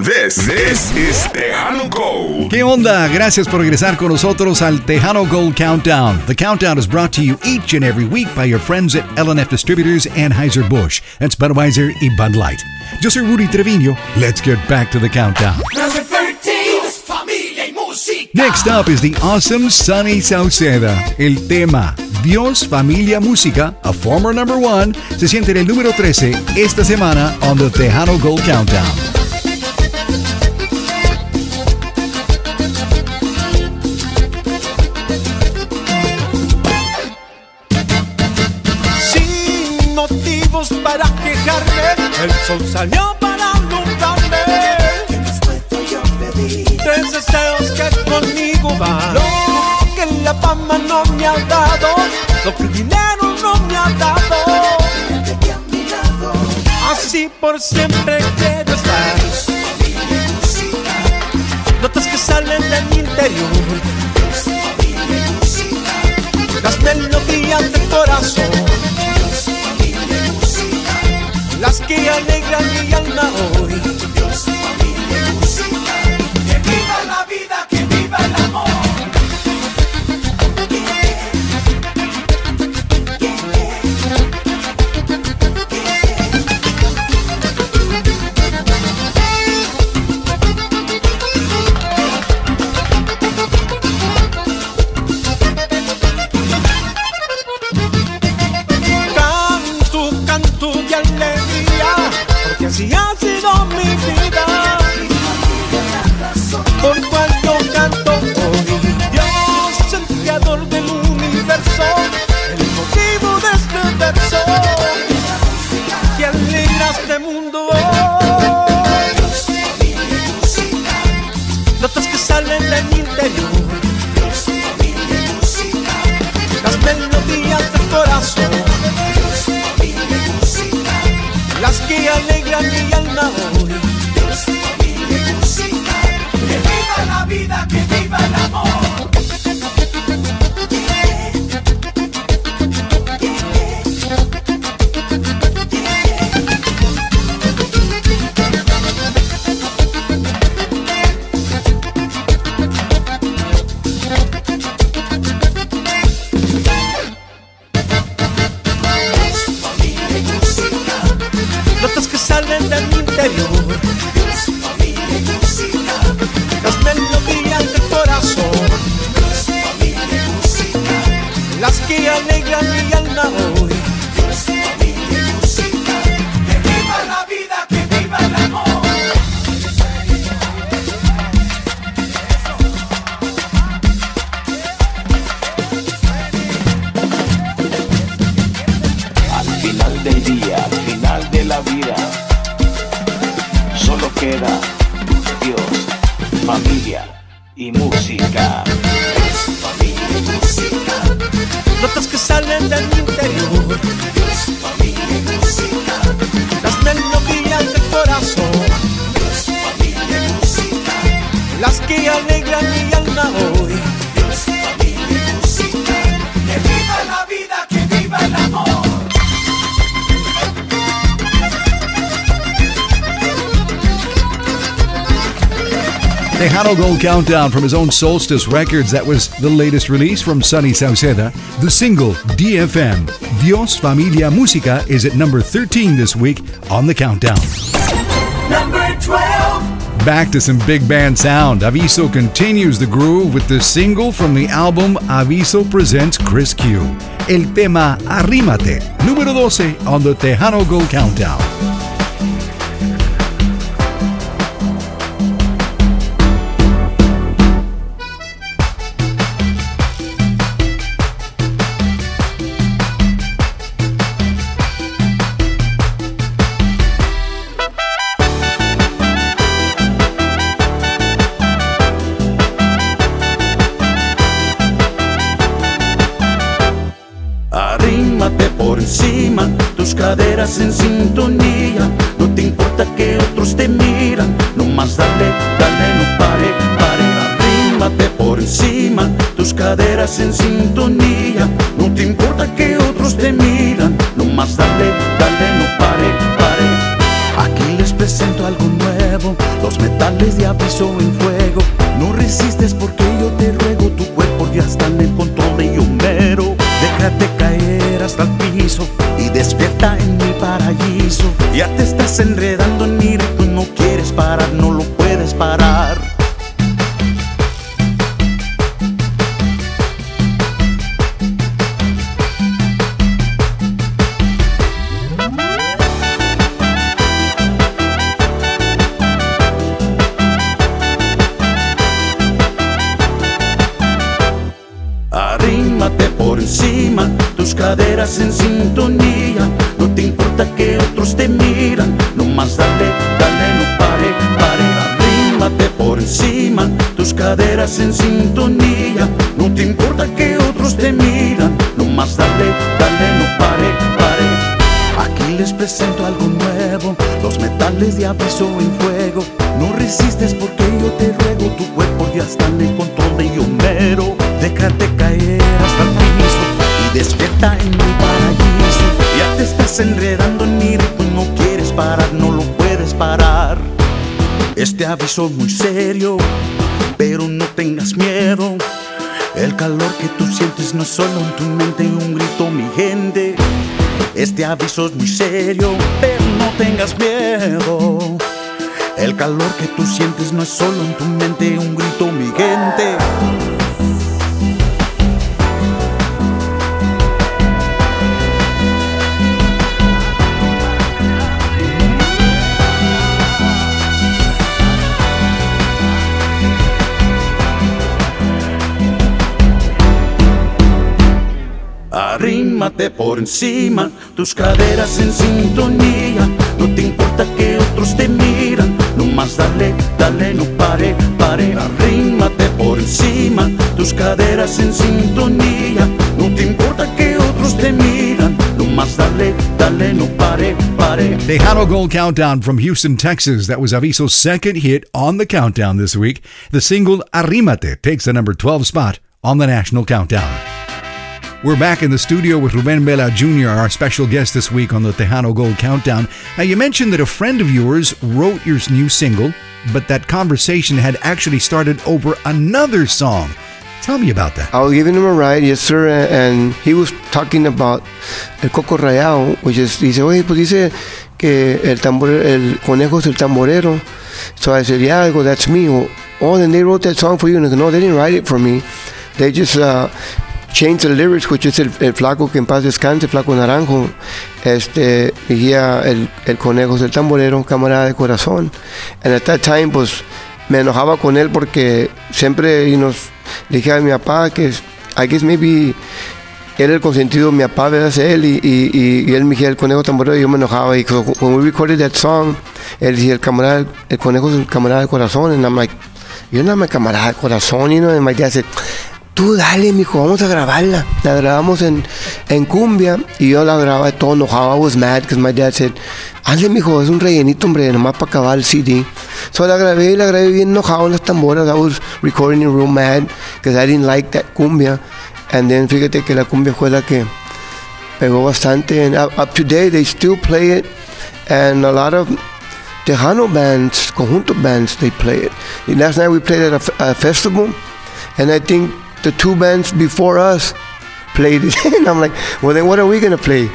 This is Tejano Gold. ¿Qué onda? Gracias por regresar con nosotros al Tejano Gold Countdown. The countdown is brought to you each and every week by your friends at L&F Distributors, Anheuser-Busch. That's Budweiser y Bud Light. Yo soy Rudy Treviño. Let's get back to the countdown. Number 13, familia y música. Next up is the awesome Sonny Sauceda. El tema Dios, Familia, Música, a former number 1, se siente en el número 13 esta semana on the Tejano Gold Countdown. Para quejarme, el sol salió para alumbrarme. ¿Qué más puedo yo pedir? 3 deseos que conmigo van. Lo que la fama no me ha dado, lo que el dinero no me ha dado. Quédate a mi lado. Así por siempre quiero estar. Dios, familia y música. Notas que salen de mi interior. Dios, familia y música. Las melodías del corazón. Las que alegran mi alma hoy. Dios, familia y música. Que viva la vida, que viva el amor. Canto de alegría, porque así ha sido mi vida. Por cual yo canto hoy. Dios, el creador del universo, el motivo de este verso, que alegra este mundo hoy. Dios, familia y música. Notas que salen de mi interior. Dios, familia y música. Las melodías del corazón. Las que alegran mi alma hoy. Dios, familia y música. Que viva la vida, que viva el amor. Salen de mi interior. Dios, familia y música. Las melodías del corazón. Dios, familia y música. Las que alegran mi alma hoy. Dios, familia y música. Que viva la vida, que viva el amor. Al final del día, al final de la vida, solo queda Dios, familia y música. Dios, familia y música. Notas que salen de mi interior. Dios, familia y música. Las melodías del corazón. Dios, familia y música. Las que alegran mi alma hoy. Dios, familia y música. Que viva la vida, que viva el amor. Tejano Gold Countdown from his own Solstice Records. That was the latest release from Sonny Sauceda. The single, DFM, Dios, Familia, Música, is at number 13 this week on the countdown. Number 12. Back to some big band sound. Aviso continues the groove with the single from the album Aviso Presents Chris Q. El tema Arrímate, número 12 on the Tejano Gold Countdown. Arrímate por encima, tus caderas en sintonía. No te importa que otros te miran, nomás dale, dale, no pare, pare. Arrímate por encima, tus caderas en sintonía. No te importa que otros te miran, nomás dale, dale, no pare, pare. Aquí les presento algo nuevo, los metales de aviso en fuego. No resistes porque yo te ruego, tu cuerpo ya está en el control de yo mero. Déjate caer hasta el piso y despierta en mi paraíso. Ya te estás enredando en mi ritmo, no quieres parar, no lo puedes parar. Arrímate por encima, tus caderas en sintonía. No te importa que otros te miran, nomás dale, dale, no pare, pare. Arrímate por encima, tus caderas en sintonía. No te importa que otros te miran, nomás dale, dale, no pare, pare. Aquí les presento algo nuevo, los metales de aviso en fuego. No resistes porque yo te ruego, tu cuerpo ya está en el control de yo mero. Déjate caer hasta el piso y despierta en mi paraíso. Ya te estás enredando en mi ritmo, no quieres parar, no lo puedes parar. Este aviso es muy serio, pero no tengas miedo. El calor que tú sientes no es solo en tu mente un grito, mi gente. Este aviso es muy serio, pero no tengas miedo. El calor que tú sientes no es solo en tu mente un grito, mi gente. Arrímate por encima, tus caderas en sintonía. No te importa que otros te miran, nomás dale, dale, no pare, pare. Arrímate por encima, tus caderas en sintonía. No te importa que otros te miran, nomás dale, dale, no pare, pare. Tejano Gold Countdown from Houston, Texas. That was Aviso's second hit on the countdown this week. The single Arrímate takes the number 12 spot on the national countdown. We're back in the studio with Ruben Vela Jr., our special guest this week on the Tejano Gold Countdown. Now, you mentioned that a friend of yours wrote your new single, but that conversation had actually started over another song. Tell me about that. I was giving him a ride, yes sir, and he was talking about el coco rayado, which is, dice, oye, pues dice que el conejo es el tamborero. So I said, yeah, I go, that's me. Oh, then they wrote that song for you. And I go, no, they didn't write it for me. They just changed the lyrics, which is el flaco que en paz descanse, flaco naranjo. Decía el conejo es el tamborero, camarada de corazón. And at that time, pues, me enojaba con él porque siempre dije a mi papá que I guess maybe él el consentido de mi papá, ¿verdad? Él y él me decía el conejo tamborero y yo me enojaba. Y so when we recorded that song, él decía el conejo es el camarada de corazón. And I'm like, you're not my camarada de corazón, you know. And my dad said, tú dale, mijo, vamos a grabarla. La grabamos en cumbia y yo la grababa todo enojado. I was mad because my dad said, hazle, mijo, es un rellenito, hombre, nomás para acabar el CD. So la grabé bien enojado en las tamboras. I was recording it real mad because I didn't like that cumbia. And then fíjate que la cumbia fue la que pegó bastante. And up to date, they still play it. And a lot of Tejano bands, conjunto bands, they play it. And last night we played at a festival. And I think the two bands before us played it. And I'm like, well, then what are we going to play?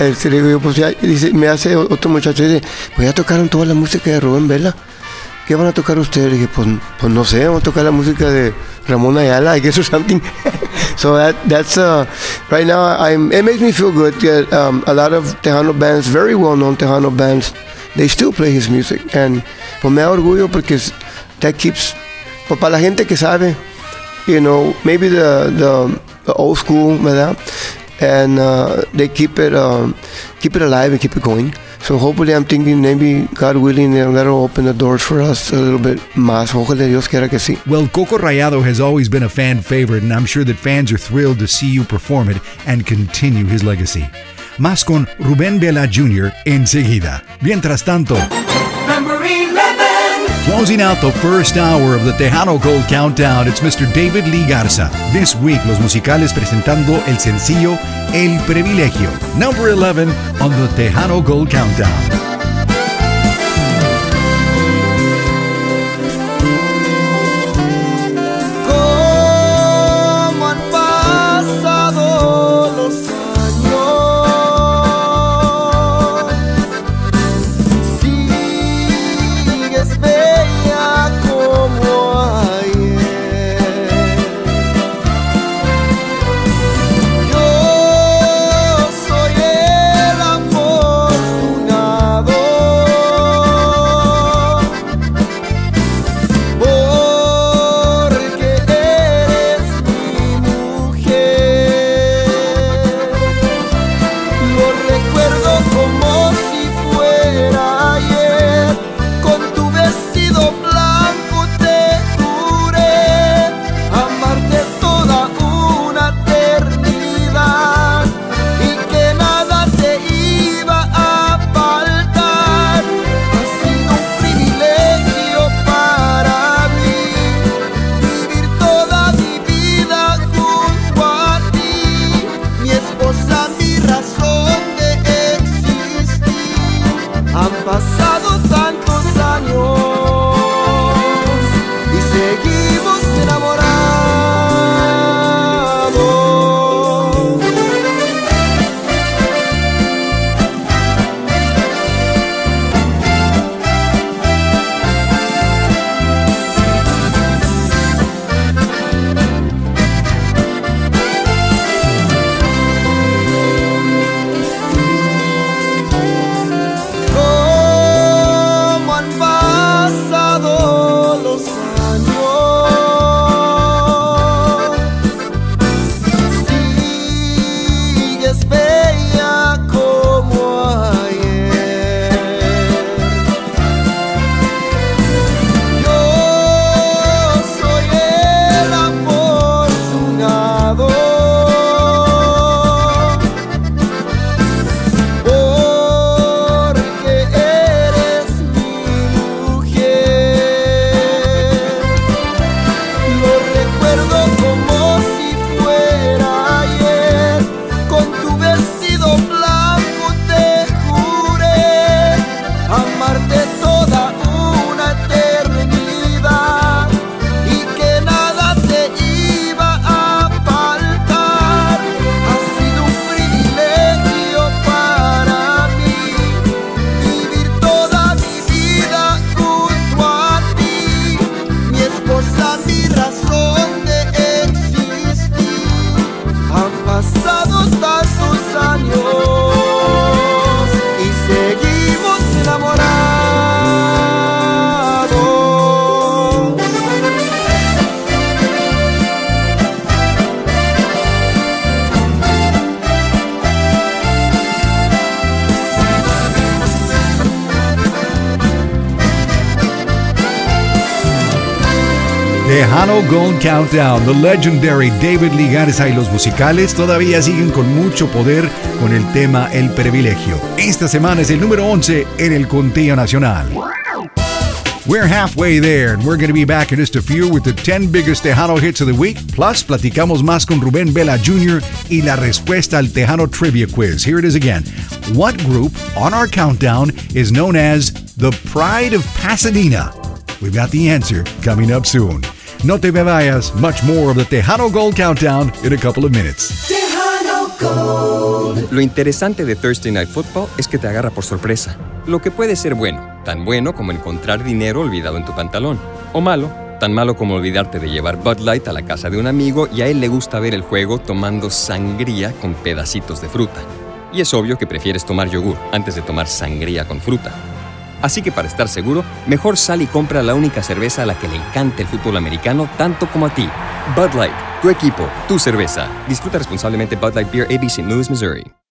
Pues ya, dice, me hace otro muchacho, dice, pues ya tocaron toda la música de Rubén Vela. ¿Qué van a tocar ustedes? Y dije, pues no sé, vamos a tocar la música de Ramón Ayala, I guess, or something. So that's right now, it makes me feel good that a lot of Tejano bands, very well-known Tejano bands, they still play his music. And pues me da orgullo porque that keeps, pues para la gente que sabe, you know, maybe the old school, ¿verdad? And they keep it alive and keep it going. So hopefully I'm thinking maybe, God willing, that'll open the doors for us a little bit más. Ojalá Dios quiera que sí. Well, Coco Rayado has always been a fan favorite, and I'm sure that fans are thrilled to see you perform it and continue his legacy. Más con Ruben Vela Jr. enseguida. Mientras tanto, Number 11. closing out the first hour of the Tejano Gold Countdown, it's Mr. David Lee Garza. This week, Los Musicales presentando el sencillo El Privilegio, number 11 on the Tejano Gold Countdown. Tejano Gold Countdown, the legendary David Lee Garza y los musicales todavía siguen con mucho poder con el tema El Privilegio. Esta semana es el número 11 en el conteo nacional. We're halfway there, and we're going to be back in just a few with the 10 biggest Tejano hits of the week. Plus, platicamos más con Rubén Vela Jr. y la respuesta al Tejano Trivia Quiz. Here it is again. What group on our countdown is known as the Pride of Pasadena? We've got the answer coming up soon. No te me vayas, much more of the Tejano Gold Countdown in a couple of minutes. Tejano Gold. Lo interesante de Thursday Night Football es que te agarra por sorpresa, lo que puede ser bueno, tan bueno como encontrar dinero olvidado en tu pantalón, o malo, tan malo como olvidarte de llevar Bud Light a la casa de un amigo y a él le gusta ver el juego tomando sangría con pedacitos de fruta. Y es obvio que prefieres tomar yogur antes de tomar sangría con fruta. Así que para estar seguro, mejor sal y compra la única cerveza a la que le encanta el fútbol americano tanto como a ti. Bud Light, tu equipo, tu cerveza. Disfruta responsablemente Bud Light Beer, AB St. Louis, Missouri.